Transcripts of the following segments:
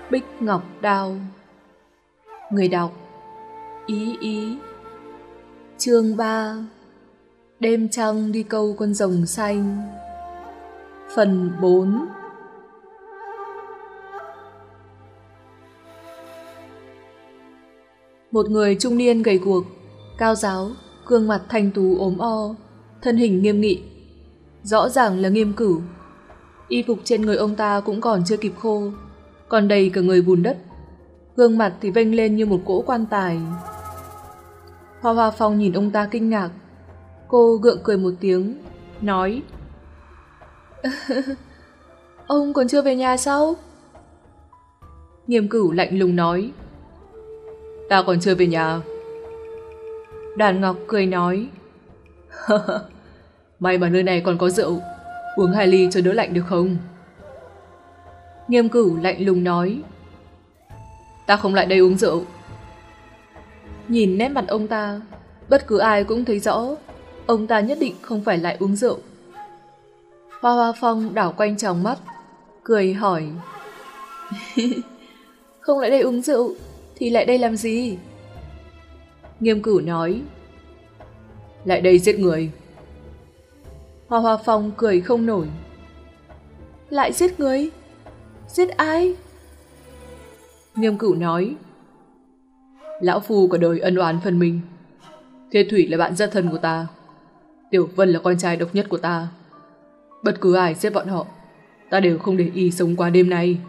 Bích Ngọc Đao. Người đọc Ý Ý. Chương 3. Đêm trăng đi câu con rồng xanh. Phần 4. Một người trung niên gầy guộc, cao ráo, gương mặt thanh tú ốm o, thân hình nghiêm nghị, rõ ràng là Nghiêm Cửu. Y phục trên người ông ta cũng còn chưa kịp khô, còn đầy cả người bùn đất, gương mặt thì vênh lên như một cỗ quan tài. Hoa Hoa Phong nhìn ông ta kinh ngạc, cô gượng cười một tiếng, nói: Ông còn chưa về nhà sao? Nghiêm Cửu lạnh lùng nói: Ta còn chưa về nhà. Đoàn Ngọc cười nói: May mà nơi này còn có rượu, uống 2 ly cho đỡ lạnh được không? Nghiêm Cửu lạnh lùng nói: Ta không lại đây uống rượu. Nhìn nét mặt ông ta, bất cứ ai cũng thấy rõ ông ta nhất định không phải lại uống rượu. Hoa Hoa Phong đảo quanh tròng mắt, cười hỏi: Không lại đây uống rượu thì lại đây làm gì? Nghiêm Cửu nói: Lại đây giết người. Hoa Hoa Phong cười không nổi: Lại giết người? Giết ai? Nghiêm Cửu nói: Lão Phu cả đời ân oán phần mình. Thiên Thủy là bạn rất thân của ta, Tiểu Vân là con trai độc nhất của ta. Bất cứ ai giết bọn họ, ta đều không để y sống qua đêm nay.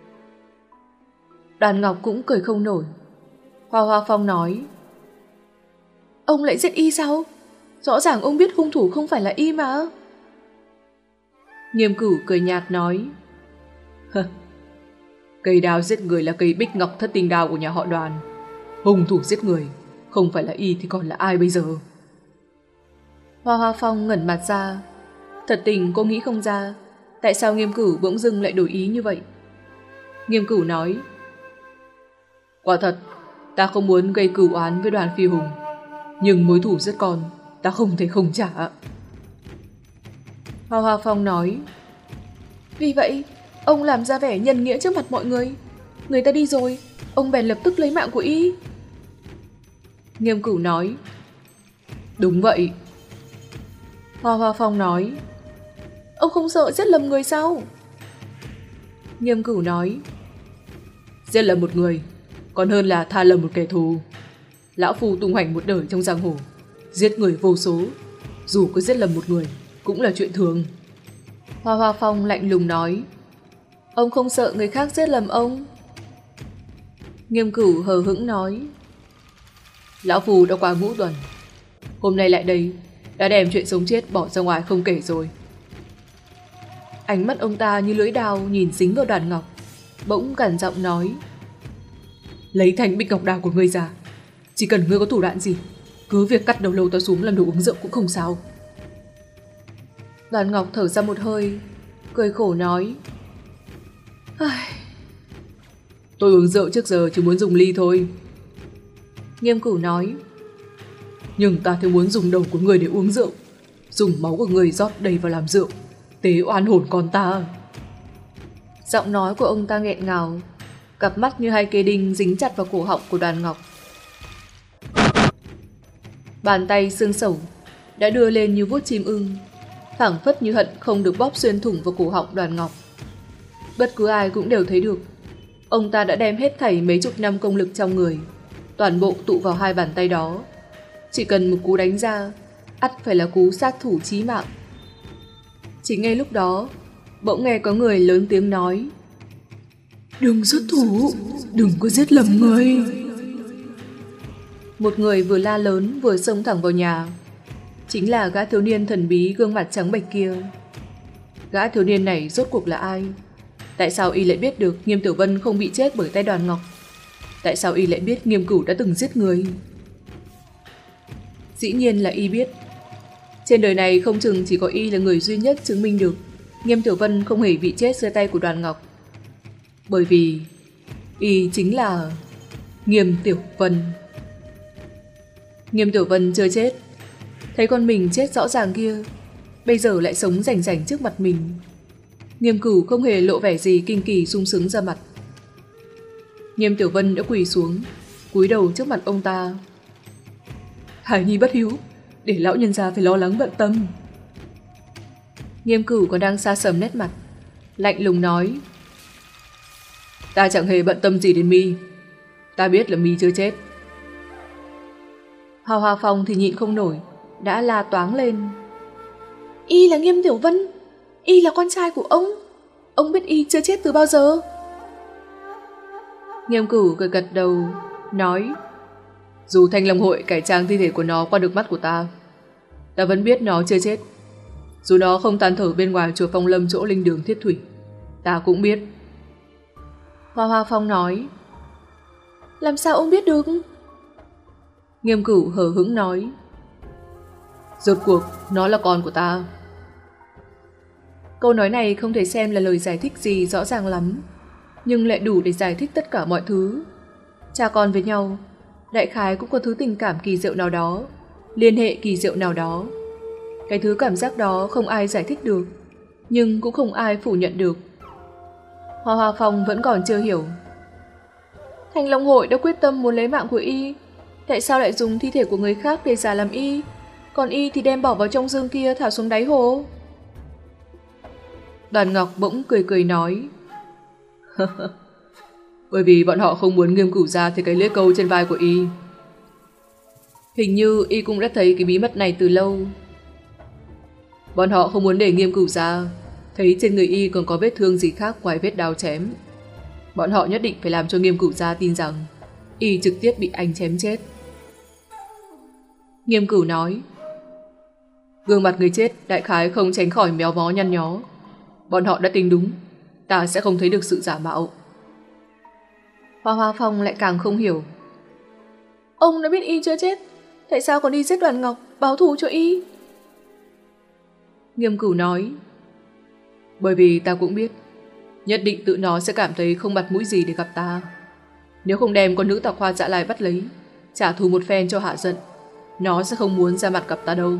Đoàn Ngọc cũng cười không nổi. Hoa Hoa Phong nói: Ông lại giết y sao? Rõ ràng ông biết hung thủ không phải là y mà. Nghiêm Cửu cười nhạt nói: Cây đao giết người là cây Bích Ngọc Thất Tinh Đao của nhà họ Đoàn. Hung thủ giết người không phải là y thì còn là ai bây giờ? Hoa Hoa Phong ngẩn mặt ra. Thật tình cô nghĩ không ra tại sao Nghiêm Cửu bỗng dưng lại đổi ý như vậy. Nghiêm Cửu nói: Quả thật, ta không muốn gây cửu oán với Đoàn Phi Hùng, nhưng mối thù giết con ta không thể không trả. Hoa Hoa Phong nói: Vì vậy, ông làm ra vẻ nhân nghĩa trước mặt mọi người. Người ta đi rồi, ông bèn lập tức lấy mạng của y. Nghiêm Cửu nói: Đúng vậy. Hoa Hoa Phong nói: Ông không sợ giết lầm người sao? Nghiêm Cửu nói: Giết lầm một người còn hơn là tha lầm một kẻ thù. Lão Phu tung hoành một đời trong giang hồ, giết người vô số, dù có giết lầm một người cũng là chuyện thường. Hoa Hoa Phong lạnh lùng nói: Ông không sợ người khác giết lầm ông? Nghiêm Cửu hờ hững nói: Lão Phu đã qua ngũ tuần, hôm nay lại đây đã đem chuyện sống chết bỏ ra ngoài không kể rồi. Ánh mắt ông ta như lưỡi đao nhìn dính vào Đoàn Ngọc, bỗng gằn giọng nói: Lấy thanh Bích Ngọc Đao của ngươi ra, chỉ cần ngươi có thủ đoạn gì, cứ việc cắt đầu lâu ta xuống làm đồ uống rượu cũng không sao. Đoàn Ngọc thở ra một hơi, cười khổ nói: Tôi uống rượu trước giờ chỉ muốn dùng ly thôi. Nghiêm Cửu nói: Nhưng ta thì muốn dùng đầu của người để uống rượu, dùng máu của người rót đầy vào làm rượu, tế oan hồn con ta. Giọng nói của ông ta nghẹn ngào, cặp mắt như 2 cây đinh dính chặt vào cổ họng của Đoàn Ngọc. Bàn tay xương sẩu đã đưa lên như vuốt chim ưng, phảng phất như hận không được bóp xuyên thủng vào cổ họng Đoàn Ngọc. Bất cứ ai cũng đều thấy được, ông ta đã đem hết thảy mấy chục năm công lực trong người, toàn bộ tụ vào 2 bàn tay đó. Chỉ cần một cú đánh ra, ắt phải là cú sát thủ chí mạng. Chỉ ngay lúc đó, bỗng nghe có người lớn tiếng nói: Đừng xuất thủ, đừng có giết lầm người. Một người vừa la lớn vừa xông thẳng vào nhà. Chính là gã thiếu niên thần bí gương mặt trắng bệch kia. Gã thiếu niên này rốt cuộc là ai? Tại sao y lại biết được Nghiêm Tiểu Vân không bị chết bởi tay Đoàn Ngọc? Tại sao y lại biết Nghiêm Cửu đã từng giết người? Dĩ nhiên là y biết. Trên đời này không chừng chỉ có y là người duy nhất chứng minh được Nghiêm Tiểu Vân không hề bị chết dưới tay của Đoàn Ngọc. Bởi vì y chính là Nghiêm Tiểu Vân. Nghiêm Tiểu Vân chưa chết, thấy con mình chết rõ ràng kia, bây giờ lại sống rảnh rảnh trước mặt mình. Nghiêm Cửu không hề lộ vẻ gì kinh kỳ sung sướng ra mặt. Nghiêm Tiểu Vân đã quỳ xuống, cúi đầu trước mặt ông ta. Hải nhi bất hiếu, để lão nhân gia phải lo lắng bận tâm. Nghiêm Cửu còn đang xa sầm nét mặt, lạnh lùng nói. Ta chẳng hề bận tâm gì đến mi. Ta biết là mi chưa chết. Hoa Hoa Phong thì nhịn không nổi, đã la toáng lên. Y là Nghiêm Tiểu Vân, y là con trai của ông biết y chưa chết từ bao giờ? Nghiêm Cửu cười gật đầu, nói. Dù Thanh Long Hội cải trang thi thể của nó qua được mắt của ta vẫn biết nó chưa chết. Dù nó không than thở bên ngoài chùa Phong Lâm chỗ linh đường Thiết Thủy, ta cũng biết. Hoa Hoa Phong nói. Làm sao ông biết được? Nghiêm Cửu hờ hững nói. Rốt cuộc nó là con của ta. Câu nói này không thể xem là lời giải thích gì rõ ràng lắm, nhưng lại đủ để giải thích tất cả mọi thứ. Cha con với nhau, đại khái cũng có thứ tình cảm kỳ diệu nào đó, liên hệ kỳ diệu nào đó. Cái thứ cảm giác đó không ai giải thích được, nhưng cũng không ai phủ nhận được. Hoa Hoa Phong vẫn còn chưa hiểu. Thanh Long Hội đã quyết tâm muốn lấy mạng của y, tại sao lại dùng thi thể của người khác để giả làm y, còn y thì đem bỏ vào trong dương kia thả xuống đáy hồ? Đoàn Ngọc bỗng cười cười nói. Bởi vì bọn họ không muốn Nghiêm Cửu ra thì cái lưỡi câu trên vai của y. Hình như y cũng đã thấy cái bí mật này từ lâu. Bọn họ không muốn để Nghiêm Cửu ra thấy trên người y còn có vết thương gì khác ngoài vết đao chém. Bọn họ nhất định phải làm cho Nghiêm Cửu ra tin rằng y trực tiếp bị anh chém chết. Nghiêm Cửu nói. Gương mặt người chết đại khái không tránh khỏi méo mó nhăn nhó. Bọn họ đã tính đúng, ta sẽ không thấy được sự giả mạo. Hoa Hoa Phong lại càng không hiểu. Ông đã biết y chưa chết, tại sao còn đi giết Đoàn Ngọc báo thù cho y? Nghiêm Cửu nói. Bởi vì ta cũng biết, nhất định tự nó sẽ cảm thấy không mặt mũi gì để gặp ta. Nếu không đem con nữ tặc Hoa Dạ Lai bắt lấy, trả thù một phen cho hạ giận, nó sẽ không muốn ra mặt gặp ta đâu.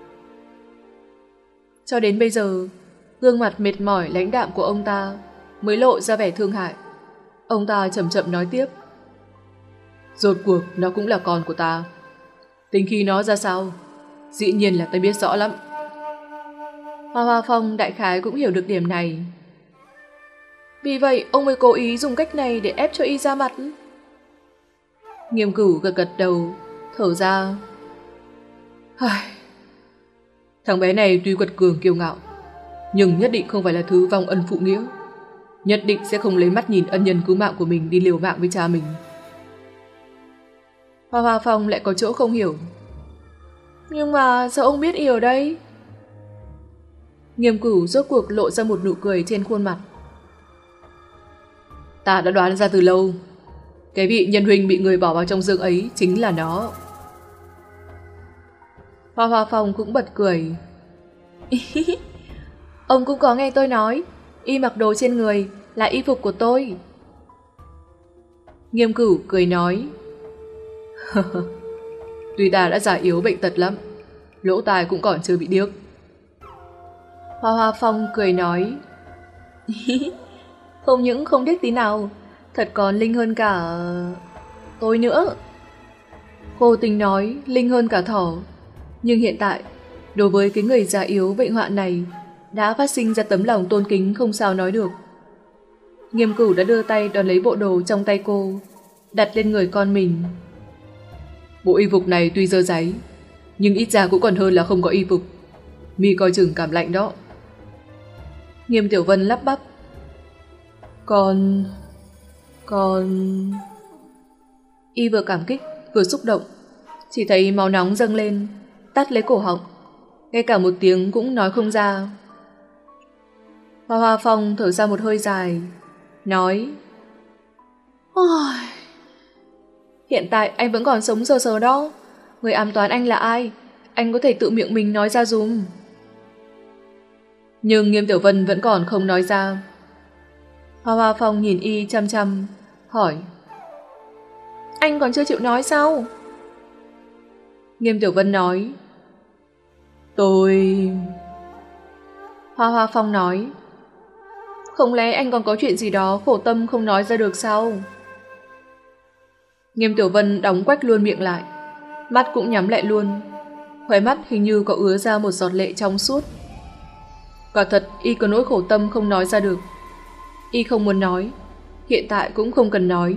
Cho đến bây giờ, gương mặt mệt mỏi lãnh đạm của ông ta mới lộ ra vẻ thương hại. Ông ta chậm chậm nói tiếp. Rốt cuộc nó cũng là con của ta. Tính khi nó ra sao, dĩ nhiên là ta biết rõ lắm. Hoa Hoa Phong đại khái cũng hiểu được điểm này. Vì vậy ông mới cố ý dùng cách này để ép cho y ra mặt. Nghiêm Cửu gật gật đầu, thở ra. Thằng bé này tuy quật cường kiêu ngạo, nhưng nhất định không phải là thứ vong ân phụ nghĩa. Nhất định sẽ không lấy mắt nhìn ân nhân cứu mạng của mình đi liều mạng với cha mình. Hoa Hoa Phong lại có chỗ không hiểu. Nhưng mà sao ông biết y ở đây? Nghiêm Cửu rốt cuộc lộ ra một nụ cười trên khuôn mặt. Ta đã đoán ra từ lâu, cái vị nhân huynh bị người bỏ vào trong dương ấy chính là nó. Hoa Hoa Phong cũng bật cười. Ông cũng có nghe tôi nói, y mặc đồ trên người là y phục của tôi. Nghiêm Cửu cười nói. Tuy ta đã già yếu bệnh tật lắm, lỗ tai cũng còn chưa bị điếc. Hoa Hoa Phong cười nói. Không những không điếc tí nào, thật còn linh hơn cả tôi nữa. Cô tình nói linh hơn cả thỏ, nhưng hiện tại đối với cái người già yếu bệnh hoạn này đã phát sinh ra tấm lòng tôn kính không sao nói được. Nghiêm Cửu đã đưa tay đón lấy bộ đồ trong tay cô, đặt lên người con mình. Bộ y phục này tuy dơ dáy, nhưng ít ra cũng còn hơn là không có y phục. Mi coi chừng cảm lạnh đó. Nghiêm Tiểu Vân lắp bắp. Con... Y vừa cảm kích vừa xúc động, chỉ thấy máu nóng dâng lên, tắt lấy cổ họng, ngay cả một tiếng cũng nói không ra. Hoa Hoa Phong thở ra một hơi dài, nói. Ôi... Hiện tại anh vẫn còn sống sờ sờ đó. Người ám toán anh là ai? Anh có thể tự miệng mình nói ra dùm. Nhưng Nghiêm Tiểu Vân vẫn còn không nói ra. Hoa Hoa Phong nhìn y chăm chăm, hỏi. Anh còn chưa chịu nói sao? Nghiêm Tiểu Vân nói. Tôi... Hoa Hoa Phong nói. Không lẽ anh còn có chuyện gì đó khổ tâm không nói ra được sao? Nghiêm Tiểu Vân đóng quách luôn miệng lại, mắt cũng nhắm lại luôn, khóe mắt hình như có ứa ra một giọt lệ trong suốt. Quả thật y có nỗi khổ tâm không nói ra được. Y không muốn nói, hiện tại cũng không cần nói.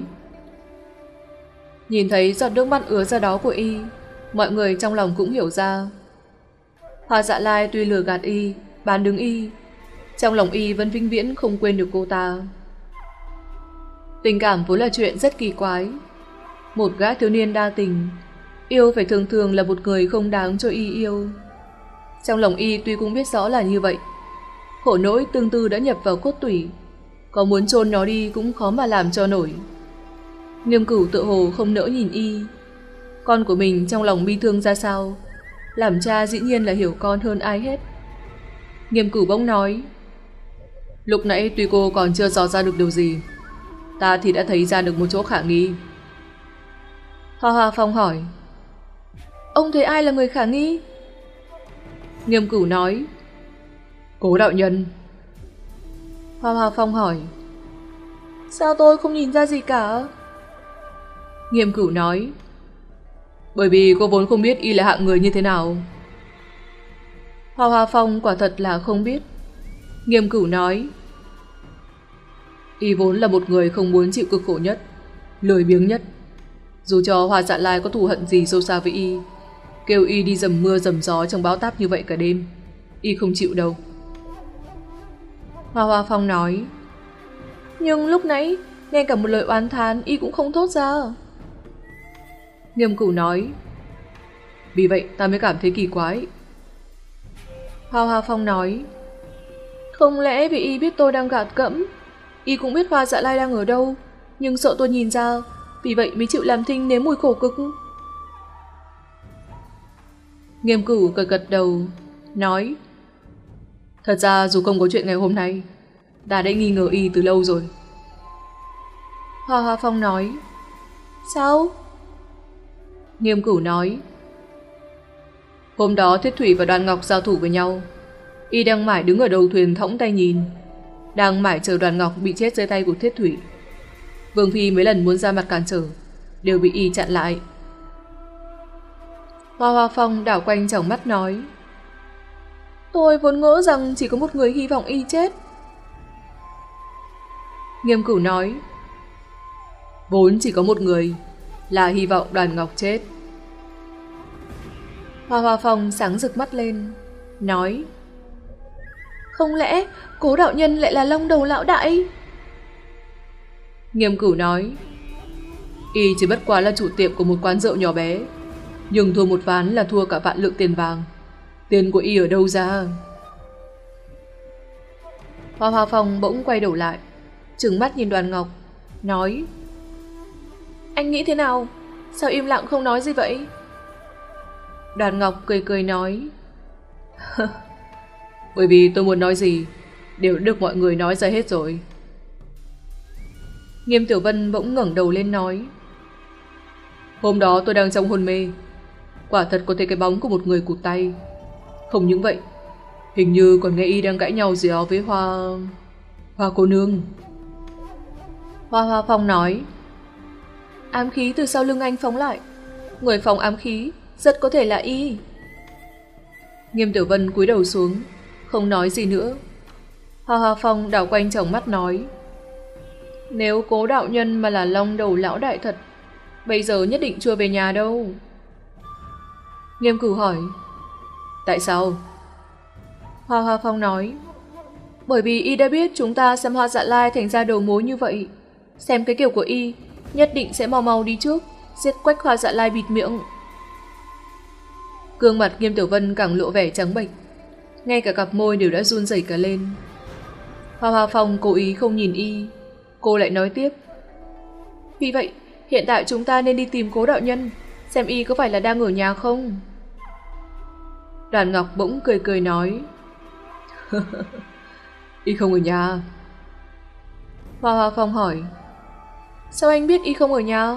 Nhìn thấy giọt nước mắt ứa ra đó của y, mọi người trong lòng cũng hiểu ra. Hoa Dạ Lai tuy lừa gạt y, bán đứng y, trong lòng y vẫn vĩnh viễn không quên được cô ta. Tình cảm vốn là chuyện rất kỳ quái. Một gã thiếu niên đa tình, yêu phải thường thường là một người không đáng cho y yêu. Trong lòng y tuy cũng biết rõ là như vậy, khổ nỗi tương tư đã nhập vào cốt tủy, có muốn chôn nó đi cũng khó mà làm cho nổi. Nghiêm Cửu tự hồ không nỡ nhìn y. Con của mình trong lòng bi thương ra sao, làm cha dĩ nhiên là hiểu con hơn ai hết. Nghiêm Cửu bỗng nói: lúc nãy tuy cô còn chưa dò ra được điều gì, ta thì đã thấy ra được một chỗ khả nghi. Hoa Hoa Phong hỏi: ông thấy ai là người khả nghi? Nghiêm Cửu nói: Cố đạo nhân. Hoa Hoa Phong hỏi: sao tôi không nhìn ra gì cả? Nghiêm Cửu nói: bởi vì cô vốn không biết y là hạng người như thế nào. Hoa Hoa Phong quả thật là không biết. Nghiêm Cửu nói: y vốn là một người không muốn chịu cực khổ nhất, lười biếng nhất. Dù cho Hoa Dạ Lai có thù hận gì sâu xa với y, kêu y đi dầm mưa dầm gió trong bão táp như vậy cả đêm, y không chịu đâu. Hoa Hoa Phong nói: nhưng lúc nãy ngay cả một lời oán thán y cũng không thốt ra. Nghiêm Cửu nói: vì vậy ta mới cảm thấy kỳ quái. Hoa Hoa Phong nói: không lẽ vì y biết tôi đang gạt cẫm, y cũng biết Hoa Dạ Lai đang ở đâu, nhưng sợ tôi nhìn ra, vì vậy mới chịu làm thinh nếm mùi khổ cực. Nghiêm Cửu gật gật đầu, nói: thật ra dù không có chuyện ngày hôm nay, ta đã nghi ngờ y từ lâu rồi. Hoa Hoa Phong nói: sao? Nghiêm Cửu nói: hôm đó Thiết Thủy và Đoàn Ngọc giao thủ với nhau, y đang mải đứng ở đầu thuyền thõng tay nhìn, đang mải chờ Đoàn Ngọc bị chết dưới tay của Thiết Thủy. Vương Phi mấy lần muốn ra mặt cản trở, đều bị y chặn lại. Hoa Hoa Phong đảo quanh tròng mắt nói: tôi vốn ngỡ rằng chỉ có một người hy vọng y chết. Nghiêm Cửu nói: vốn chỉ có một người, là hy vọng Đoàn Ngọc chết. Hoa Hoa Phong sáng rực mắt lên, nói: không lẽ Cố đạo nhân lại là Long Đầu lão đại? Nghiêm Cửu nói: y chỉ bất quá là chủ tiệm của một quán rượu nhỏ bé, nhưng thua một ván là thua cả vạn lượng tiền vàng. Tiền của y ở đâu ra? Hoa Hoa Phong bỗng quay đầu lại, trừng mắt nhìn Đoàn Ngọc, nói: anh nghĩ thế nào? Sao im lặng không nói gì vậy? Đoàn Ngọc cười cười nói: bởi vì tôi muốn nói gì đều được mọi người nói ra hết rồi. Nghiêm Tiểu Vân bỗng ngẩng đầu lên nói: hôm đó tôi đang trong hôn mê, quả thật có thấy cái bóng của một người cụt tay. Không những vậy, hình như còn nghe y đang cãi nhau gì đó với Hoa cô nương. Hoa Hoa Phong nói: ám khí từ sau lưng anh phóng lại, người phóng ám khí rất có thể là y. Nghiêm Tiểu Vân cúi đầu xuống, không nói gì nữa. Hoa Hoa Phong đảo quanh tròng mắt nói: nếu Cố đạo nhân mà là Long Đầu lão đại thật, bây giờ nhất định chưa về nhà đâu. Nghiêm Cửu hỏi: tại sao? Hoa Hoa Phong nói: bởi vì y đã biết chúng ta xem Hoa Dạ Lai thành ra đầu mối như vậy, xem cái kiểu của y nhất định sẽ mau mau đi trước, giết quách Hoa Dạ Lai bịt miệng. Gương mặt Nghiêm Tiểu Vân càng lộ vẻ trắng bệch, ngay cả cặp môi đều đã run rẩy cả lên. Hoa Hoa Phong cố ý không nhìn y, cô lại nói tiếp: vì vậy hiện tại chúng ta nên đi tìm Cố đạo nhân, xem y có phải là đang ở nhà không. Đoàn Ngọc bỗng cười cười nói: y không ở nhà. Hoa Hoa Phong hỏi: sao anh biết y không ở nhà?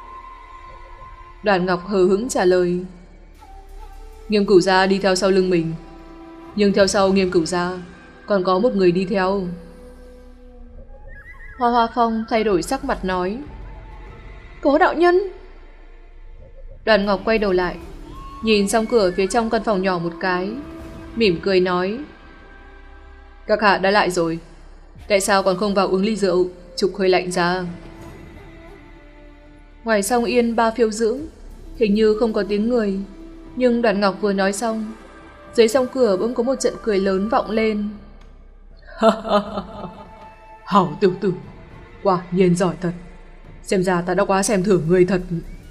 Đoàn Ngọc hờ hững trả lời: Nghiêm Cửu gia đi theo sau lưng mình, nhưng theo sau Nghiêm Cửu gia còn có một người đi theo. Hoa Hoa Phong thay đổi sắc mặt nói: Cố đạo nhân. Đoàn Ngọc quay đầu lại, nhìn xong cửa phía trong căn phòng nhỏ một cái, mỉm cười nói: Các hạ đã lại rồi, tại sao còn không vào uống ly rượu, trục hơi lạnh ra? Ngoài Song Yên ba phiêu dưỡng, hình như không có tiếng người, nhưng Đoàn Ngọc vừa nói xong, dưới song cửa bỗng có một trận cười lớn vọng lên. Hảo tiểu tử, quả nhiên giỏi thật, xem ra ta đã quá xem thường người thật.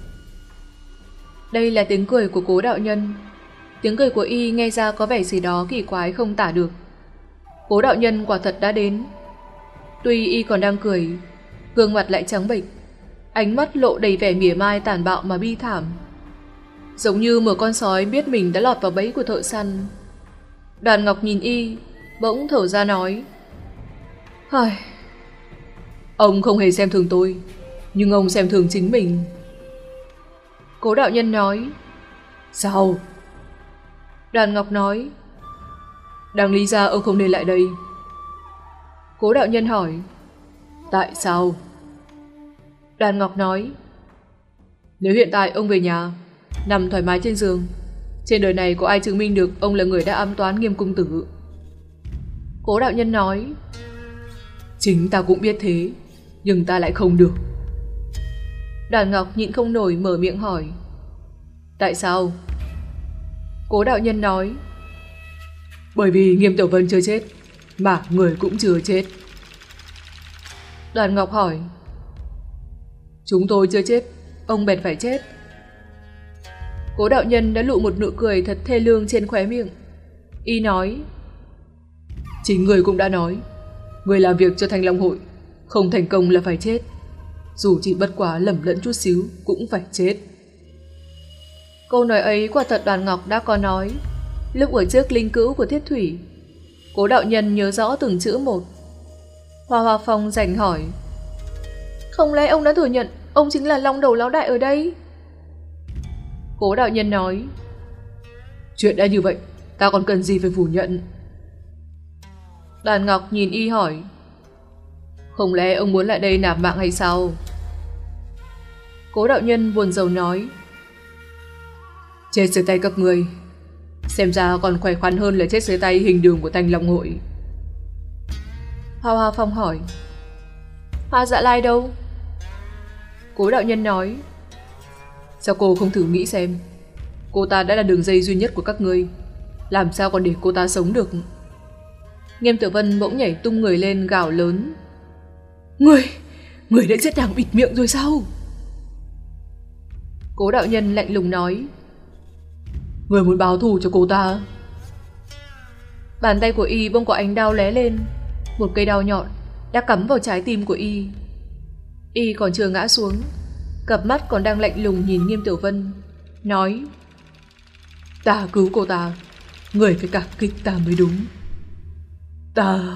Đây là tiếng cười của Cố đạo nhân. Tiếng cười của y nghe ra có vẻ gì đó kỳ quái không tả được. Cố đạo nhân quả thật đã đến. Tuy y còn đang cười, gương mặt lại trắng bệch, ánh mắt lộ đầy vẻ mỉa mai tàn bạo mà bi thảm, giống như một con sói biết mình đã lọt vào bẫy của thợ săn. Đoàn Ngọc nhìn y, bỗng thở ra nói: Hời, ông không hề xem thường tôi, nhưng ông xem thường chính mình. Cố đạo nhân nói: Sao? Đoàn Ngọc nói: Đáng lý ra ông không nên lại đây. Cố đạo nhân hỏi: Tại sao? Đoàn Ngọc nói: Nếu hiện tại ông về nhà, nằm thoải mái trên giường, trên đời này có ai chứng minh được ông là người đã ám toán Nghiêm công tử? Cố đạo nhân nói: Chính ta cũng biết thế, nhưng ta lại không được. Đoàn Ngọc nhịn không nổi mở miệng hỏi: Tại sao? Cố đạo nhân nói: Bởi vì Nghiêm Tiểu Vân chưa chết, mà người cũng chưa chết. Đoàn Ngọc hỏi: Chúng tôi chưa chết, ông bèn phải chết. Cố đạo nhân đã lộ một nụ cười thật thê lương trên khóe miệng. Y nói: Chính người cũng đã nói, người làm việc cho Thanh Long Hội, không thành công là phải chết. Dù chỉ bất quá lầm lẫn chút xíu cũng phải chết. Câu nói ấy quả thật Đoàn Ngọc đã có nói lúc ở trước linh cữu của Thiết Thủy. Cố đạo nhân nhớ rõ từng chữ một. Hoa Hoa Phong rành hỏi: Không lẽ ông đã thừa nhận ông chính là Long Đầu Lão Đại ở đây? Cố đạo nhân nói: Chuyện đã như vậy, ta còn cần gì phải phủ nhận? Đoàn Ngọc nhìn y hỏi: Không lẽ ông muốn lại đây nạp mạng hay sao? Cố đạo nhân buồn rầu nói: Chết dưới tay các người, xem ra còn khỏe khoắn hơn là chết dưới tay hình đường của Thanh Long Hội. Hoa Hoa Phong hỏi: Hoa Dạ Lai đâu? Cố đạo nhân nói: Sao cô không thử nghĩ xem, cô ta đã là đường dây duy nhất của các ngươi, làm sao còn để cô ta sống được? Nghiêm Tiểu Vân bỗng nhảy tung người lên gào lớn: Người đã giết nàng bịt miệng rồi sao? Cố đạo nhân lạnh lùng nói: Người muốn báo thù cho cô ta? Bàn tay của y bỗng có ánh đao lóe lên, một cây đao nhọn đã cắm vào trái tim của y. Y còn chưa ngã xuống, cặp mắt còn đang lạnh lùng nhìn Nghiêm Tiểu Vân, nói: Ta cứu cô ta, người phải cảm kích ta mới đúng. Ta...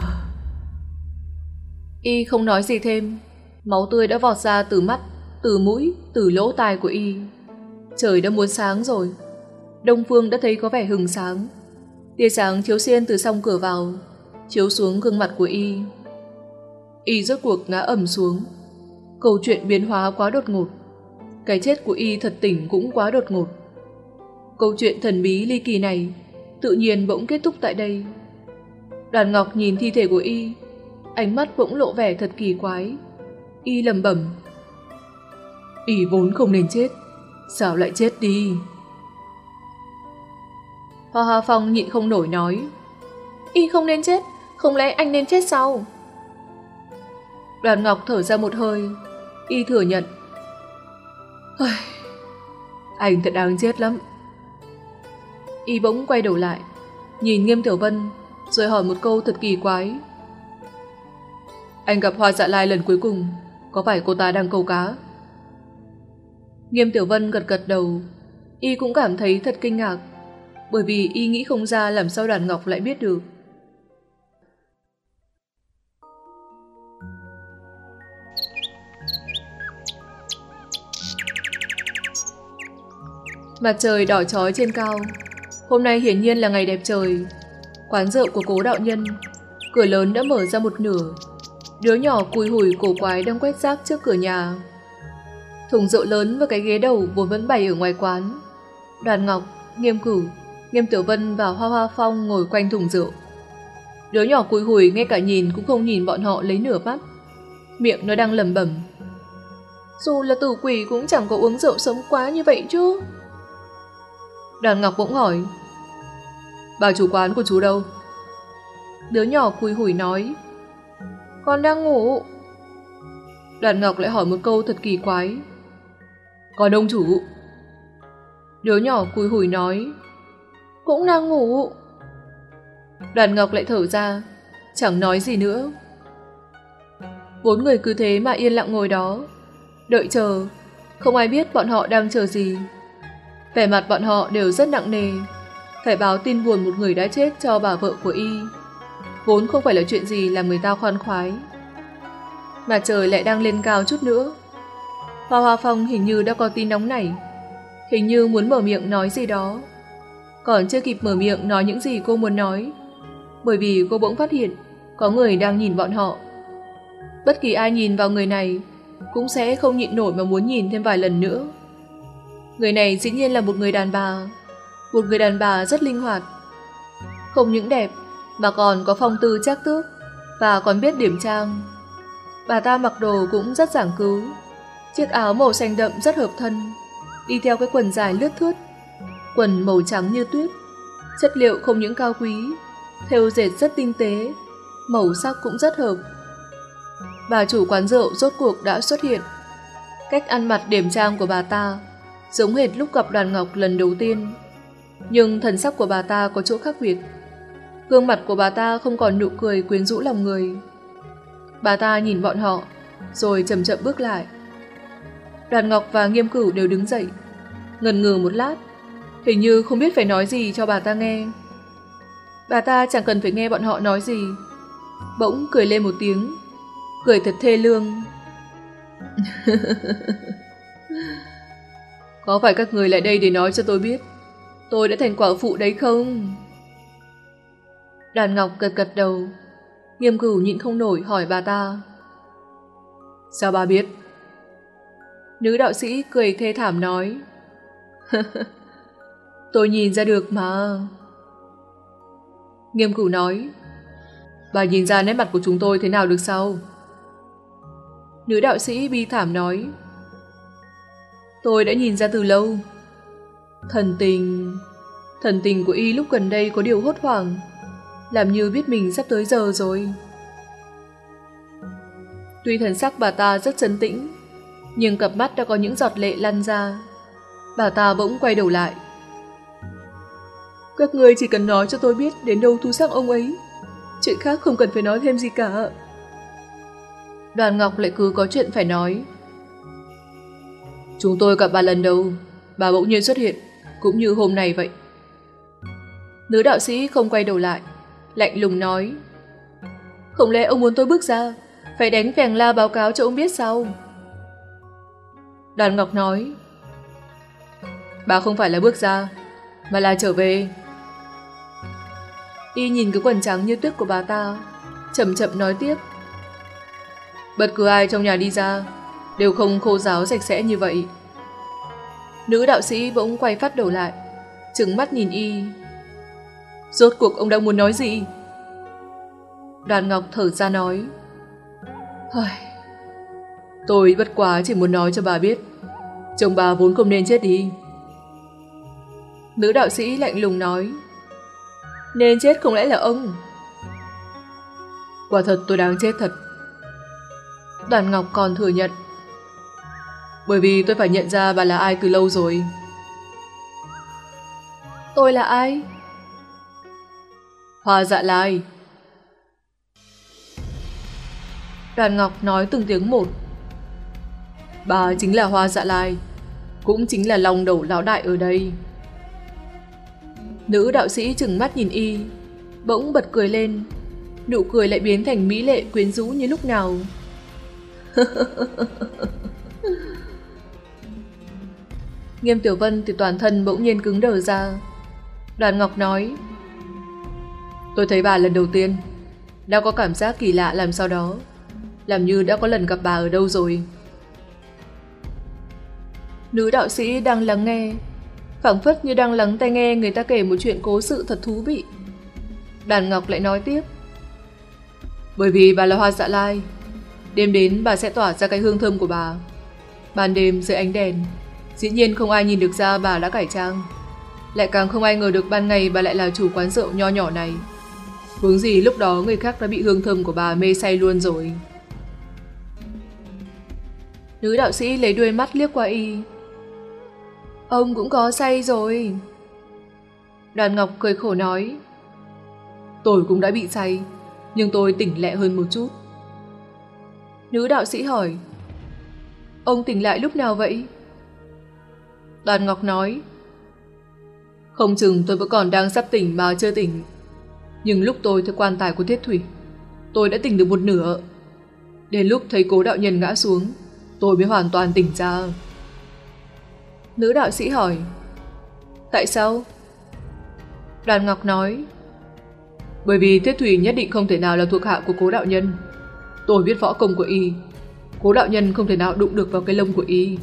Y không nói gì thêm, máu tươi đã vọt ra từ mắt, từ mũi, từ lỗ tai của y. Trời đã muốn sáng rồi. Đông phương đã thấy có vẻ hừng sáng. Tia sáng chiếu xuyên từ song cửa vào, chiếu xuống gương mặt của y. Y rốt cuộc ngã ầm xuống. Câu chuyện biến hóa quá đột ngột. Cái chết của y thật tỉnh cũng quá đột ngột. Câu chuyện thần bí ly kỳ này tự nhiên bỗng kết thúc tại đây. Đoàn Ngọc nhìn thi thể của y, ánh mắt bỗng lộ vẻ thật kỳ quái. Y lẩm bẩm: Y vốn không nên chết, sao lại chết đi? Hoa Hoa Phong nhịn không nổi nói: Y không nên chết, không lẽ anh nên chết sao? Đoàn Ngọc thở ra một hơi. Y thừa nhận: Anh thật đáng chết lắm. Y bỗng quay đầu lại, nhìn Nghiêm Tiểu Vân, rồi hỏi một câu thật kỳ quái: Anh gặp Hoa Dạ Lai lần cuối cùng, có phải cô ta đang câu cá? Nghiêm Tiểu Vân gật gật đầu. Y cũng cảm thấy thật kinh ngạc, bởi vì y nghĩ không ra làm sao Đoàn Ngọc lại biết được. Mặt trời đỏ chói trên cao. Hôm nay hiển nhiên là ngày đẹp trời. Quán rượu của Cố đạo nhân, cửa lớn đã mở ra một nửa. Đứa nhỏ cùi hủi cổ quái đang quét rác trước cửa nhà. Thùng rượu lớn và cái ghế đầu vốn vẫn bày ở ngoài quán. Đoàn Ngọc, Nghiêm Cửu, Nghiêm Tiểu Vân và Hoa Hoa Phong ngồi quanh thùng rượu. Đứa nhỏ cùi hùi ngay cả nhìn cũng không nhìn bọn họ lấy nửa mắt. Miệng nó đang lẩm bẩm. Dù là tử quỷ cũng chẳng có uống rượu sớm quá như vậy chứ. Đoàn Ngọc bỗng hỏi. Bà chủ quán của chú đâu? Đứa nhỏ cùi hùi nói. Con đang ngủ. Đoàn Ngọc lại hỏi một câu thật kỳ quái. Còn ông chủ? Đứa nhỏ cùi hùi nói. Cũng đang ngủ. Đoàn Ngọc lại thở ra, chẳng nói gì nữa. 4 người cứ thế mà yên lặng ngồi đó, đợi chờ. Không ai biết bọn họ đang chờ gì. Vẻ mặt bọn họ đều rất nặng nề. Phải báo tin buồn một người đã chết cho bà vợ của y, vốn không phải là chuyện gì làm người ta khoan khoái. Mà trời lại đang lên cao chút nữa. Hoa Hoa Phong hình như đã có tin nóng này, hình như muốn mở miệng nói gì đó. Còn chưa kịp mở miệng nói những gì cô muốn nói, bởi vì cô bỗng phát hiện có người đang nhìn bọn họ. Bất kỳ ai nhìn vào người này cũng sẽ không nhịn nổi mà muốn nhìn thêm vài lần nữa. Người này dĩ nhiên là một người đàn bà. Một người đàn bà rất linh hoạt. Không những đẹp mà còn có phong tư trác tước, và còn biết điểm trang. Bà ta mặc đồ cũng rất giản cứu. Chiếc áo màu xanh đậm rất hợp thân, đi theo cái quần dài lướt thướt. Quần màu trắng như tuyết, chất liệu không những cao quý, thêu dệt rất tinh tế, màu sắc cũng rất hợp. Bà chủ quán rượu rốt cuộc đã xuất hiện. Cách ăn mặc điểm trang của bà ta giống hệt lúc gặp Đoàn Ngọc lần đầu tiên, nhưng thần sắc của bà ta có chỗ khác biệt. Gương mặt của bà ta không còn nụ cười quyến rũ lòng người. Bà ta nhìn bọn họ, rồi chậm chậm bước lại. Đoàn Ngọc và Nghiêm Cửu đều đứng dậy, ngần ngừ một lát, hình như không biết phải nói gì cho bà ta nghe. Bà ta chẳng cần phải nghe bọn họ nói gì, bỗng cười lên một tiếng, cười thật thê lương. Có phải các người lại đây để nói cho tôi biết tôi đã thành quả phụ đấy không? Đoàn Ngọc gật gật đầu. Nghiêm Cửu nhịn không nổi hỏi bà ta. Sao bà biết? Nữ đạo sĩ cười thê thảm nói. Tôi nhìn ra được mà. Nghiêm Cửu nói. Bà nhìn ra nét mặt của chúng tôi thế nào được sao? Nữ đạo sĩ bi thảm nói. Tôi đã nhìn ra từ lâu. Thần tình của y lúc gần đây có điều hốt hoảng, làm như biết mình sắp tới giờ rồi. Tuy thần sắc bà ta rất trấn tĩnh, nhưng cặp mắt đã có những giọt lệ lăn ra. Bà ta bỗng quay đầu lại. Các ngươi chỉ cần nói cho tôi biết đến đâu thu xác ông ấy, chuyện khác không cần phải nói thêm gì cả. Đoàn Ngọc lại cứ có chuyện phải nói. Chúng tôi gặp bà lần đầu, bà bỗng nhiên xuất hiện, cũng như hôm nay vậy. Nữ đạo sĩ không quay đầu lại, lạnh lùng nói. Không lẽ ông muốn tôi bước ra, phải đánh phèng la báo cáo cho ông biết sao? Đoàn Ngọc nói. Bà không phải là bước ra, mà là trở về. Y nhìn cái quần trắng như tuyết của bà ta, chậm chậm nói tiếp. Bất cứ ai trong nhà đi ra đều không khô ráo sạch sẽ như vậy. Nữ đạo sĩ bỗng quay phát đầu lại, trừng mắt nhìn Y. Rốt cuộc ông đang muốn nói gì? Đoàn Ngọc thở ra nói. Tôi bất quá chỉ muốn nói cho bà biết, chồng bà vốn không nên chết đi. Nữ đạo sĩ lạnh lùng nói. Nên chết không lẽ là ông? Quả thật tôi đáng chết thật. Đoàn Ngọc còn thừa nhận. Bởi vì tôi phải nhận ra bà là ai từ lâu rồi. Tôi là ai? Hoa Dạ Lai. Đoàn Ngọc nói từng tiếng một. Bà chính là Hoa Dạ Lai, cũng chính là lòng đầu lão đại ở đây. Nữ đạo sĩ trừng mắt nhìn Y, bỗng bật cười lên. Nụ cười lại biến thành mỹ lệ quyến rũ như lúc nào. Nghiêm Tiểu Vân thì toàn thân bỗng nhiên cứng đờ ra. Đoàn Ngọc nói. Tôi thấy bà lần đầu tiên, đã có cảm giác kỳ lạ làm sao đó, làm như đã có lần gặp bà ở đâu rồi. Nữ đạo sĩ đang lắng nghe, phảng phất như đang lắng tai nghe người ta kể một chuyện cố sự thật thú vị. Đàn Ngọc lại nói tiếp. Bởi vì bà là Hoa Dạ Lai, đêm đến bà sẽ tỏa ra cái hương thơm của bà. Ban đêm dưới ánh đèn, dĩ nhiên không ai nhìn được ra bà đã cải trang. Lại càng không ai ngờ được ban ngày bà lại là chủ quán rượu nho nhỏ này. Huống gì lúc đó người khác đã bị hương thơm của bà mê say luôn rồi. Nữ đạo sĩ lấy đuôi mắt liếc qua y. Ông cũng có say rồi. Đoàn Ngọc cười khổ nói. Tôi cũng đã bị say, nhưng tôi tỉnh lẹ hơn một chút. Nữ đạo sĩ hỏi. Ông tỉnh lại lúc nào vậy? Đoàn Ngọc nói. Không chừng tôi vẫn còn đang sắp tỉnh mà chưa tỉnh. Nhưng lúc tôi thấy quan tài của Thiết Thủy, tôi đã tỉnh được một nửa. Đến lúc thấy Cố đạo nhân ngã xuống, tôi mới hoàn toàn tỉnh ra. Nữ đạo sĩ hỏi. Tại sao? Đoàn Ngọc nói. Bởi vì Thiết Thủy nhất định không thể nào là thuộc hạ của Cố đạo nhân. Tôi biết võ công của y, Cố đạo nhân không thể nào đụng được vào cái lông của y.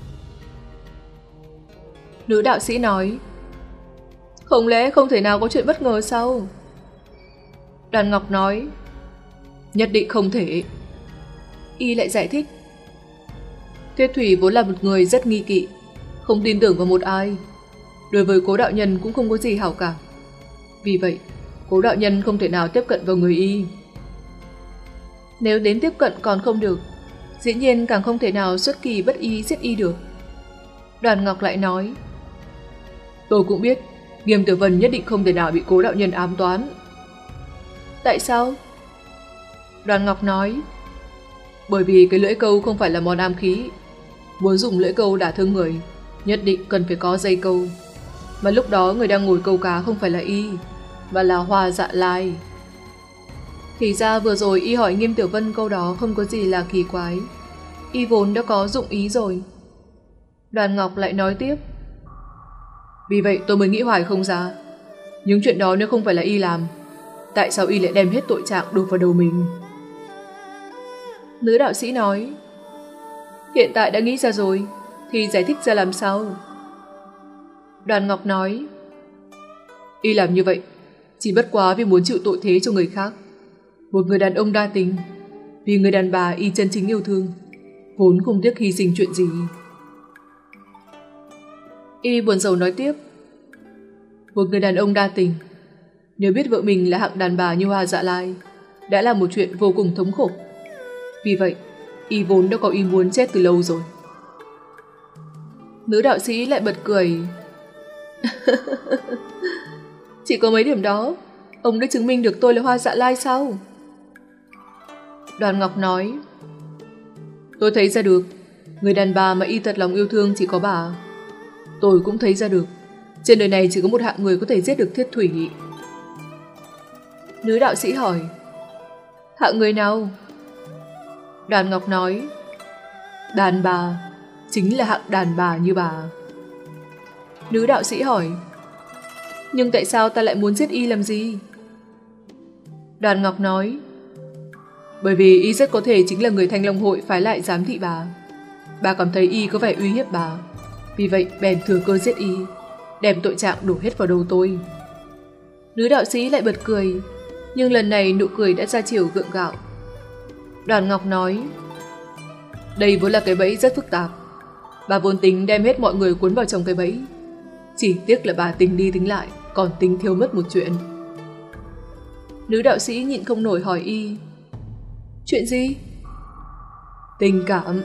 Nữ đạo sĩ nói. Không lẽ không thể nào có chuyện bất ngờ sao? Đoàn Ngọc nói. Nhất định không thể. Y lại giải thích. Thiết Thủy vốn là một người rất nghi kỵ, không tin tưởng vào một ai. Đối với Cố đạo nhân cũng không có gì hảo cảm. Vì vậy, Cố đạo nhân không thể nào tiếp cận vào người y. Nếu đến tiếp cận còn không được, dĩ nhiên càng không thể nào xuất kỳ bất ý giết y được. Đoàn Ngọc lại nói. Tôi cũng biết Nghiêm Tiểu Vân nhất định không thể nào bị Cố đạo nhân ám toán. Tại sao? Đoàn Ngọc nói. Bởi vì cái lưỡi câu không phải là món ám khí. Muốn dùng lưỡi câu đả thương người, nhất định cần phải có dây câu. Mà lúc đó người đang ngồi câu cá không phải là y, mà là Hoa Dạ Lai. Thì ra vừa rồi y hỏi Nghiêm Tiểu Vân câu đó không có gì là kỳ quái. Y vốn đã có dụng ý rồi. Đoàn Ngọc lại nói tiếp. Vì vậy tôi mới nghĩ hoài không ra. Những chuyện đó nếu không phải là y làm, tại sao y lại đem hết tội trạng đổ vào đầu mình? Nữ đạo sĩ nói. Hiện tại đã nghĩ ra rồi, thì giải thích ra làm sao? Đoàn Ngọc nói. Y làm như vậy chỉ bất quá vì muốn chịu tội thế cho người khác. Một người đàn ông đa tình, vì người đàn bà y chân chính yêu thương, vốn không tiếc hy sinh chuyện gì. Y buồn rầu nói tiếp. Một người đàn ông đa tình, nếu biết vợ mình là hạng đàn bà như Hoa Dạ Lai, đã là một chuyện vô cùng thống khổ. Vì vậy, y vốn đã có ý muốn chết từ lâu rồi. Nữ đạo sĩ lại bật cười. Chỉ có mấy điểm đó, ông đã chứng minh được tôi là Hoa Dạ Lai sao? Đoàn Ngọc nói. Tôi thấy ra được, người đàn bà mà y thật lòng yêu thương chỉ có bà. Tôi cũng thấy ra được, trên đời này chỉ có một hạng người có thể giết được Thiết Thủy. Nữ đạo sĩ hỏi. Hạng người nào? Đoàn Ngọc nói. Đàn bà, chính là hạng đàn bà như bà. Nữ đạo sĩ hỏi. Nhưng tại sao ta lại muốn giết y làm gì? Đoàn Ngọc nói. Bởi vì y rất có thể chính là người Thanh Long Hội phái lại giám thị bà. Bà cảm thấy y có vẻ uy hiếp bà, vì vậy bèn thừa cơ giết y, đem tội trạng đổ hết vào đầu tôi. Nữ đạo sĩ lại bật cười, nhưng lần này nụ cười đã ra chiều gượng gạo. Đoàn Ngọc nói. Đây vốn là cái bẫy rất phức tạp. Bà vốn tính đem hết mọi người cuốn vào trong cái bẫy. Chỉ tiếc là bà tính đi tính lại, còn tính thiếu mất một chuyện. Nữ đạo sĩ nhịn không nổi hỏi y. Chuyện gì? Tình cảm.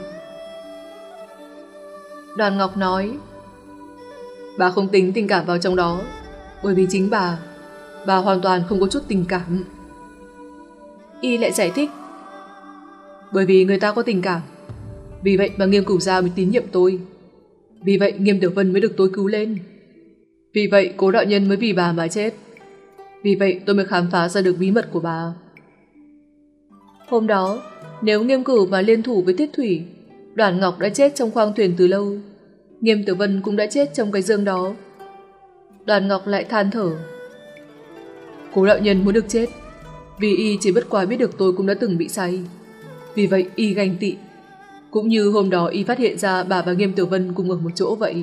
Đoàn Ngọc nói. Bà không tính tình cảm vào trong đó, bởi vì chính bà hoàn toàn không có chút tình cảm. Y lại giải thích. Bởi vì người ta có tình cảm, vì vậy mà Nghiêm Cửu Gia mới tín nhiệm tôi. Vì vậy Nghiêm Tiểu Vân mới được tôi cứu lên. Vì vậy Cố đạo nhân mới vì bà mà chết. Vì vậy tôi mới khám phá ra được bí mật của bà. Hôm đó, nếu Nghiêm Cửu mà liên thủ với Thiết Thủy, Đoàn Ngọc đã chết trong khoang thuyền từ lâu. Nghiêm Tiểu Vân cũng đã chết trong cái giường đó. Đoàn Ngọc lại than thở. Cố đạo nhân muốn được chết, vì y chỉ bất quá biết được tôi cũng đã từng bị say. Vì vậy y ganh tị, Cũng như hôm đó y phát hiện ra bà và Nghiêm Tiểu Vân cùng ở một chỗ vậy.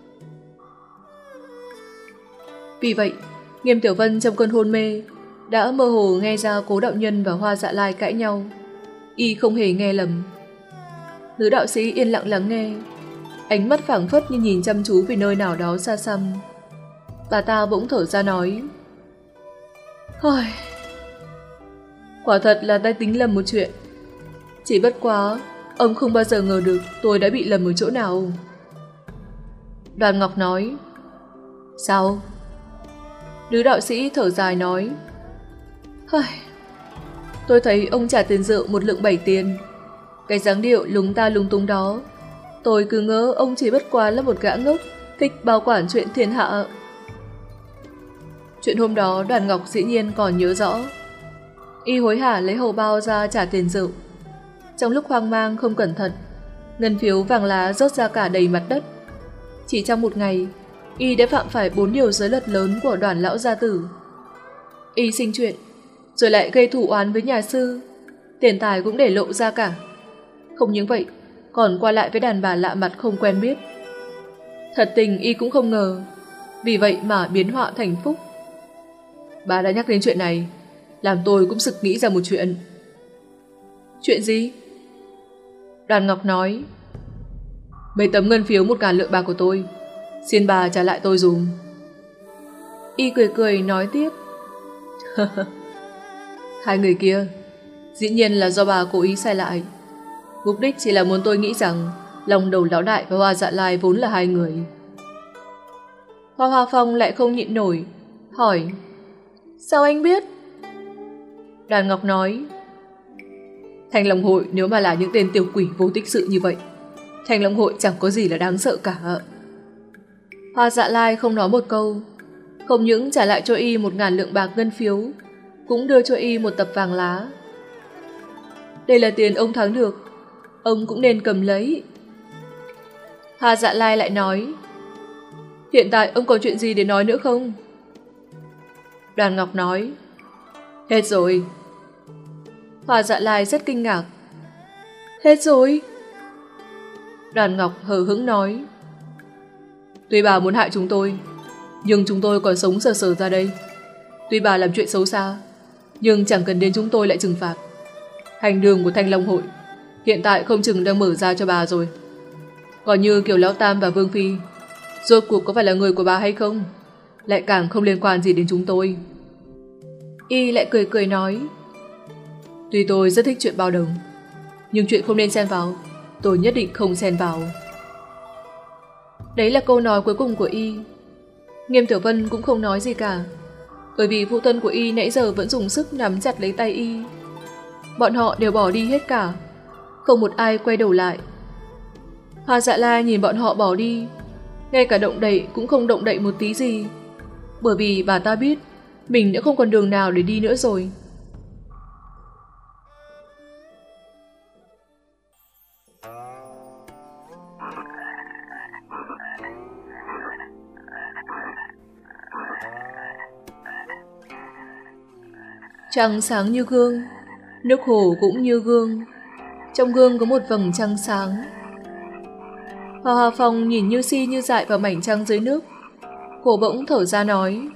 Vì vậy, Nghiêm Tiểu Vân trong cơn hôn mê đã mơ hồ nghe ra Cố đạo nhân và Hoa Dạ Lai cãi nhau. Y không hề nghe lầm. Nữ đạo sĩ yên lặng lắng nghe, ánh mắt phảng phất như nhìn chăm chú về nơi nào đó xa xăm. Bà ta bỗng thở ra nói: "Hời, quả thật là ta tính lầm một chuyện. Chỉ bất quá, ông không bao giờ ngờ được tôi đã bị lầm ở chỗ nào." Đoàn Ngọc nói: "Sao?" Nữ đạo sĩ thở dài nói: "Hời, tôi thấy ông trả tiền rượu một lượng 7 tiền. Cái dáng điệu lúng ta lúng túng đó, tôi cứ ngỡ ông chỉ bất quá là một gã ngốc thích bao quản chuyện thiên hạ." Chuyện hôm đó Đoàn Ngọc dĩ nhiên còn nhớ rõ. Y hối hả lấy hầu bao ra trả tiền rượu. Trong lúc hoang mang không cẩn thận, ngân phiếu vàng lá rớt ra cả đầy mặt đất. Chỉ trong một ngày, Y đã phạm phải 4 điều giới luật lớn của Đoàn lão gia tử. Y sinh chuyện, rồi lại gây thủ oán với nhà sư, tiền tài cũng để lộ ra cả. Không những vậy, còn qua lại với đàn bà lạ mặt không quen biết. Thật tình Y cũng không ngờ, vì vậy mà biến họa thành phúc. Bà đã nhắc đến chuyện này, làm tôi cũng sực nghĩ ra một chuyện. Chuyện gì? Đoàn Ngọc nói: "Mấy tấm ngân phiếu 1.000 lượng bạc của tôi, xin bà trả lại tôi dùm." Y cười cười nói tiếp: "Hai người kia, dĩ nhiên là do bà cố ý sai lại. Mục đích chỉ là muốn tôi nghĩ rằng lòng đầu lão đại và Hoa Dạ Lai vốn là hai người." Hoa Hoa Phong lại không nhịn nổi, hỏi: "Sao anh biết?" Đoàn Ngọc nói: "Thanh Long Hội nếu mà là những tên tiểu quỷ vô tích sự như vậy, Thanh Long Hội chẳng có gì là đáng sợ cả." Hoa Dạ Lai không nói một câu, không những trả lại cho Y 1.000 lượng bạc ngân phiếu, cũng đưa cho Y một tập vàng lá. "Đây là tiền ông thắng được, ông cũng nên cầm lấy." Hoa Dạ Lai lại nói: "Hiện tại ông còn chuyện gì để nói nữa không?" Đoàn Ngọc nói: "Hết rồi." Hoa Dạ Lai rất kinh ngạc: "Hết rồi?" Đoàn Ngọc hờ hững nói: "Tuy bà muốn hại chúng tôi, nhưng chúng tôi còn sống sờ sờ ra đây. Tuy bà làm chuyện xấu xa, nhưng chẳng cần đến chúng tôi lại trừng phạt. Hành đường của Thanh Long Hội hiện tại không chừng đang mở ra cho bà rồi. Còn như Kiều Lão Tam và Vương Phi, rốt cuộc có phải là người của bà hay không, lại càng không liên quan gì đến chúng tôi." Y lại cười cười nói: "Tuy tôi rất thích chuyện bao đồng, nhưng chuyện không nên xen vào, tôi nhất định không xen vào." Đấy là câu nói cuối cùng của Y. Nghiêm Tiểu Vân cũng không nói gì cả, bởi vì phụ thân của Y nãy giờ vẫn dùng sức nắm chặt lấy tay Y. Bọn họ đều bỏ đi hết cả, không một ai quay đầu lại. Hoa Dạ Lai nhìn bọn họ bỏ đi, ngay cả động đậy cũng không động đậy một tí gì, bởi vì bà ta biết mình đã không còn đường nào để đi nữa rồi. Trăng sáng như gương, nước hồ cũng như gương. Trong gương có một vầng trăng sáng. Hoa Hoa Phong nhìn như si như dại vào mảnh trăng dưới nước. Cô bỗng thở ra nói: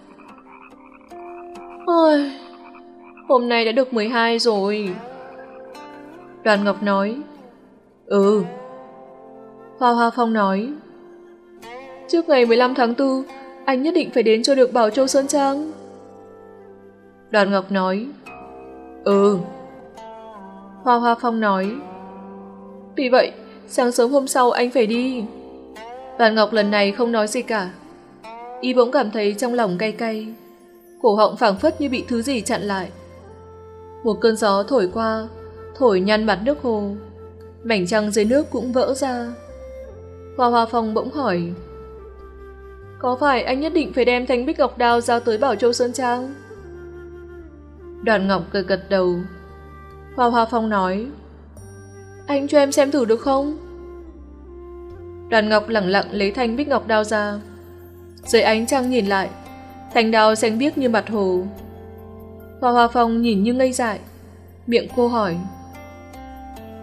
"Ôi, hôm nay đã được 12 rồi." Đoàn Ngọc nói: "Ừ." Hoa Hoa Phong nói: "Trước ngày 15 tháng 4, anh nhất định phải đến cho được Bảo Châu Sơn Trang." Đoàn Ngọc nói: "Ừ." Hoa Hoa Phong nói: "Vì vậy, sáng sớm hôm sau anh phải đi." Đoàn Ngọc lần này không nói gì cả. Y bỗng cảm thấy trong lòng cay cay, cổ họng phảng phất như bị thứ gì chặn lại. Một cơn gió thổi qua, thổi nhăn mặt nước hồ, mảnh trăng dưới nước cũng vỡ ra. Hoa Hoa Phong bỗng hỏi: "Có phải anh nhất định phải đem thanh bích ngọc đao giao tới Bảo Châu Sơn Trang?" Đoàn Ngọc gật gật đầu. Hoa Hoa Phong nói: "Anh cho em xem thử được không?" Đoàn Ngọc lẳng lặng lấy thanh bích ngọc đao ra. Dưới ánh trăng nhìn lại, thanh đao xanh biếc như mặt hồ. Hoa Hoa Phong nhìn như ngây dại, miệng cô hỏi: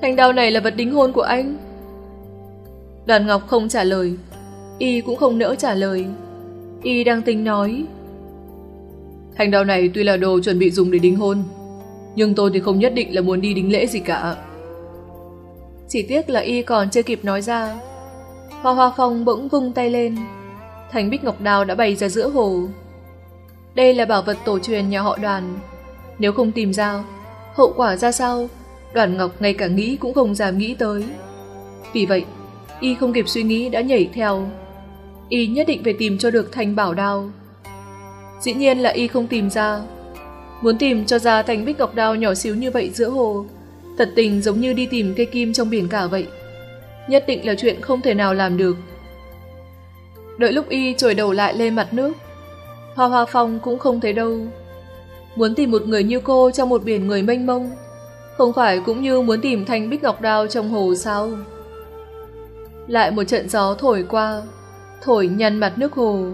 Thanh đao này là vật đính hôn của anh. Đoàn Ngọc không trả lời. Y cũng không nỡ trả lời. Y đang tính nói. Thanh đao này tuy là đồ chuẩn bị dùng để đính hôn, nhưng tôi thì không nhất định là muốn đi đính lễ gì cả. Chỉ tiếc là Y còn chưa kịp nói ra, Hoa Hoa Phong bỗng vung tay lên. Thanh bích ngọc đao đã bay ra giữa hồ. Đây là bảo vật tổ truyền nhà họ Đoàn. Nếu không tìm ra, hậu quả ra sao, Đoàn Ngọc ngay cả nghĩ cũng không dám nghĩ tới. Vì vậy, Y không kịp suy nghĩ đã nhảy theo. Y nhất định phải tìm cho được thanh bảo đao. Dĩ nhiên là Y không tìm ra. Muốn tìm cho ra thanh bích ngọc đao nhỏ xíu như vậy giữa hồ, thật tình giống như đi tìm cây kim trong biển cả vậy. Nhất định là chuyện không thể nào làm được. Đợi lúc Y trồi đầu lại lên mặt nước, Hoa Hoa Phong cũng không thấy đâu. Muốn tìm một người như cô trong một biển người mênh mông, không phải cũng như muốn tìm thanh bích ngọc đao trong hồ sao? Lại một trận gió thổi qua, thổi nhăn mặt nước hồ.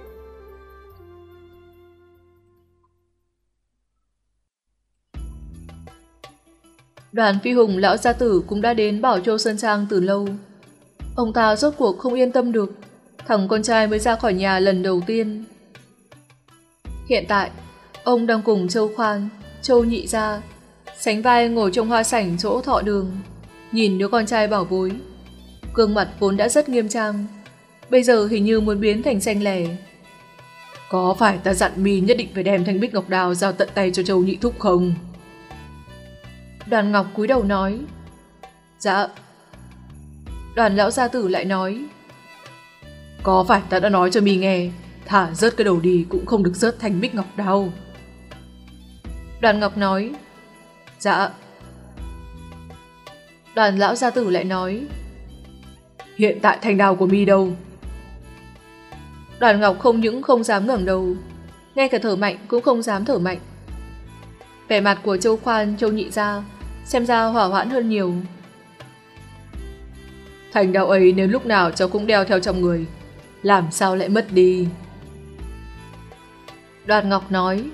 Đoàn Phi Hùng lão gia tử cũng đã đến Bảo Châu Sơn Trang từ lâu. Ông ta rốt cuộc không yên tâm được, thằng con trai mới ra khỏi nhà lần đầu tiên. Hiện tại, ông đang cùng Châu Khoan, Châu Nhị Gia sánh vai ngồi trong hoa sảnh chỗ thọ đường, nhìn đứa con trai bảo bối. Gương mặt vốn đã rất nghiêm trang, bây giờ hình như muốn biến thành xanh lẻ. Có phải ta dặn mi nhất định phải đem thanh bích ngọc đao giao tận tay cho Châu Nhị Thúc không? Đoàn Ngọc cúi đầu nói. Dạ. Đoàn lão gia tử lại nói. Có phải ta đã nói cho mi nghe, thả rớt cái đầu đi cũng không được rớt thanh bích ngọc đao. Đoàn Ngọc nói. Dạ. Đoàn lão gia tử lại nói. Hiện tại thanh đao của mi đâu? Đoàn Ngọc không những không dám ngẩng đầu, ngay cả thở mạnh cũng không dám thở mạnh. Vẻ mặt của Châu Khoan, Châu Nhị Gia xem ra hỏa hoãn hơn nhiều. Thanh đao ấy nếu lúc nào cháu cũng đeo theo trong người, làm sao lại mất đi? Đoàn Ngọc nói.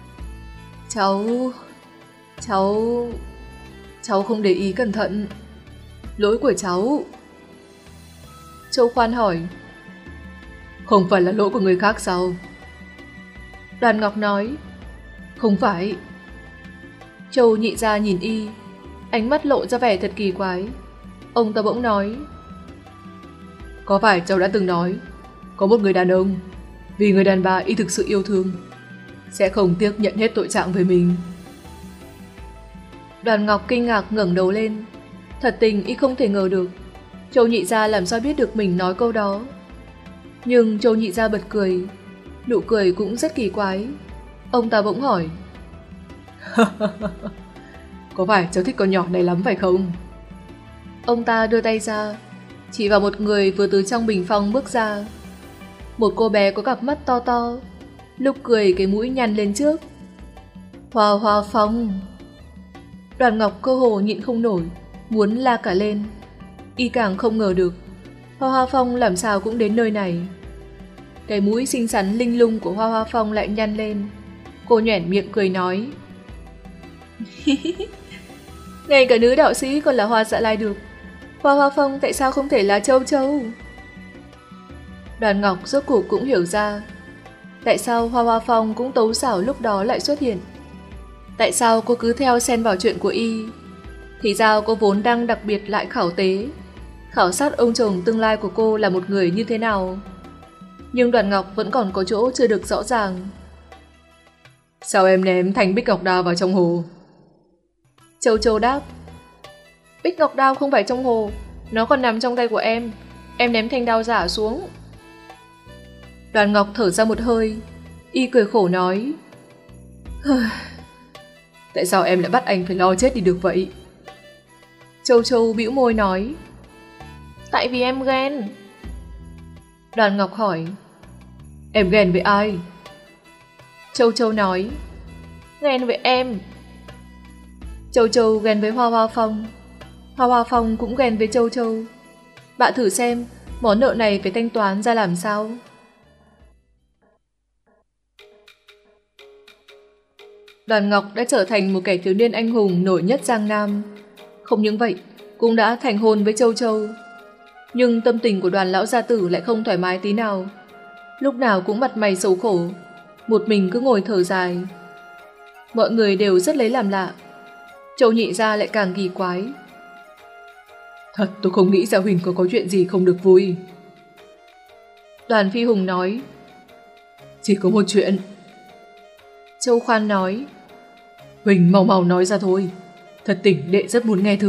Cháu không để ý cẩn thận. Lỗi của cháu. Châu Khoan hỏi. Không phải là lỗi của người khác sao? Đoàn Ngọc nói. Không phải. Châu Nhị Gia nhìn Y, ánh mắt lộ ra vẻ thật kỳ quái. Ông ta bỗng nói. Có phải cháu đã từng nói, có một người đàn ông, vì người đàn bà Y thực sự yêu thương, sẽ không tiếc nhận hết tội trạng về mình. Đoàn Ngọc kinh ngạc ngẩng đầu lên. Thật tình Y không thể ngờ được Châu Nhị Gia làm sao biết được mình nói câu đó. Nhưng Châu Nhị Gia bật cười, nụ cười cũng rất kỳ quái. Ông ta bỗng hỏi. Có phải cháu thích con nhỏ này lắm phải không? Ông ta đưa tay ra, chỉ vào một người vừa từ trong bình phong bước ra. Một cô bé có cặp mắt to to, lúc cười cái mũi nhăn lên trước. Hoa Hoa Phong. Đoàn Ngọc cơ hồ nhịn không nổi, muốn la cả lên. Y càng không ngờ được Hoa Hoa Phong làm sao cũng đến nơi này. Cái mũi xinh xắn linh lung của Hoa Hoa Phong lại nhăn lên. Cô nhoẻn miệng cười nói. Ngay cả nữ đạo sĩ còn là Hoa Dạ Lai được, Hoa Hoa Phong tại sao không thể là Châu Châu? Đoàn Ngọc rốt cuộc cũng hiểu ra tại sao Hoa Hoa Phong cũng tấu xảo lúc đó lại xuất hiện. Tại sao cô cứ theo xen vào chuyện của Y? Thì ra cô vốn đang đặc biệt lại khảo tế, khảo sát ông chồng tương lai của cô là một người như thế nào. Nhưng Đoàn Ngọc vẫn còn có chỗ chưa được rõ ràng. Sao em ném thanh bích ngọc đao vào trong hồ? Châu Châu đáp. Bích ngọc đao không phải trong hồ, nó còn nằm trong tay của em ném thanh đao giả xuống. Đoàn Ngọc thở ra một hơi. Y cười khổ nói. Tại sao em lại bắt anh phải lo chết đi được vậy? Châu Châu bĩu môi nói. Tại vì em ghen. Đoàn Ngọc hỏi. Em ghen với ai? Châu Châu nói. Ghen với em. Châu Châu ghen với Hoa Hoa Phong, Hoa Hoa Phong cũng ghen với Châu Châu. Bạn thử xem món nợ này phải thanh toán ra làm sao. Đoàn Ngọc đã trở thành một kẻ thiếu niên anh hùng nổi nhất Giang Nam. Không những vậy, cũng đã thành hôn với Châu Châu. Nhưng tâm tình của Đoàn lão gia tử lại không thoải mái tí nào. Lúc nào cũng mặt mày xấu khổ, một mình cứ ngồi thở dài. Mọi người đều rất lấy làm lạ. Châu nhị gia lại càng kỳ quái. Thật tôi không nghĩ Gia Huỳnh có chuyện gì không được vui. Đoàn Phi Hùng nói. Chỉ có một chuyện. Châu Khoan nói. Huỳnh mau mau nói ra thôi. Thật tình đệ rất muốn nghe thử.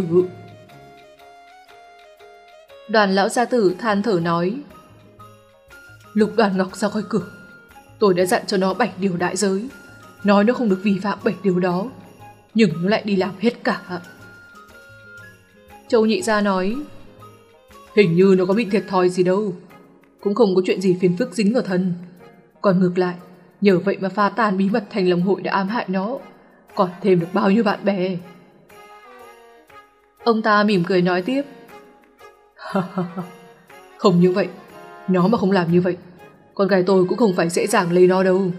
Đoàn lão gia tử than thở nói. Lúc Đoàn Ngọc ra khỏi cửa, tôi đã dặn cho nó 7 điều đại giới, nói nó không được vi phạm 7 điều đó, nhưng nó lại đi làm hết cả. Châu nhị gia nói. Hình như nó có bị thiệt thòi gì đâu, cũng không có chuyện gì phiền phức dính vào thân. Còn ngược lại, nhờ vậy mà phá tan bí mật Thành Long hội đã ám hại nó, còn thêm được bao nhiêu bạn bè. Ông ta mỉm cười nói tiếp. Không như vậy, nó mà không làm như vậy, con gái tôi cũng không phải dễ dàng lấy nó đâu.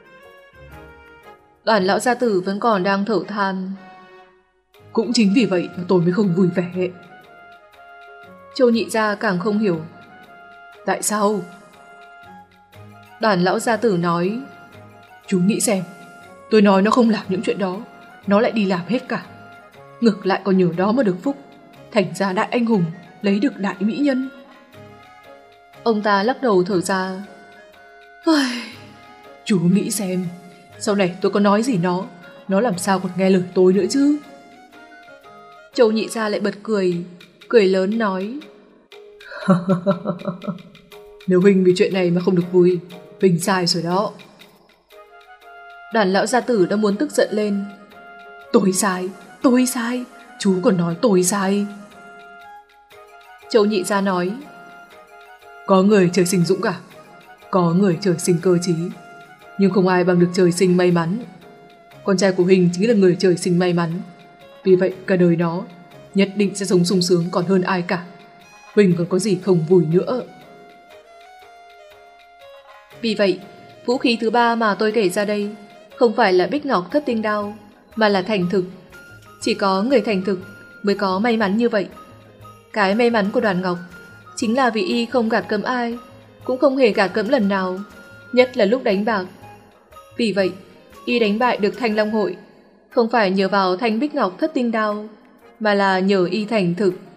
Đoàn lão gia tử vẫn còn đang thở than. Cũng chính vì vậy mà tôi mới không vui vẻ. Châu nhị gia càng không hiểu. Tại sao? Đoàn lão gia tử nói. Chú nghĩ xem, tôi nói nó không làm những chuyện đó, nó lại đi làm hết cả. Ngược lại còn nhờ đó mà được phúc, thành ra đại anh hùng, lấy được đại mỹ nhân. Ông ta lắc đầu thở ra. Chú nghĩ xem, sau này tôi có nói gì nó làm sao còn nghe lời tôi nữa chứ. Châu nhị gia lại bật cười, cười lớn nói. Nếu Huỳnh vì chuyện này mà không được vui, Huỳnh sai rồi đó. Đoàn lão gia tử đã muốn tức giận lên. Tôi sai, chú còn nói tôi sai. Châu nhị gia nói. Có người trời sinh dũng cảm, có người trời sinh cơ trí, nhưng không ai bằng được trời sinh may mắn. Con trai của Huỳnh chính là người trời sinh may mắn, vì vậy cả đời nó nhất định sẽ sống sung sướng còn hơn ai cả. Huỳnh còn có gì không vui nữa. Vì vậy, vũ khí thứ ba mà tôi kể ra đây không phải là Bích Ngọc Thất Tinh Đao, mà là thành thực. Chỉ có người thành thực mới có may mắn như vậy. Cái may mắn của Đoàn Ngọc chính là vì y không gạt cấm ai, cũng không hề gạt cấm lần nào, nhất là lúc đánh bạc. Vì vậy, y đánh bại được Thanh Long hội, không phải nhờ vào thanh Bích Ngọc Thất Tinh Đao, mà là nhờ y thành thực.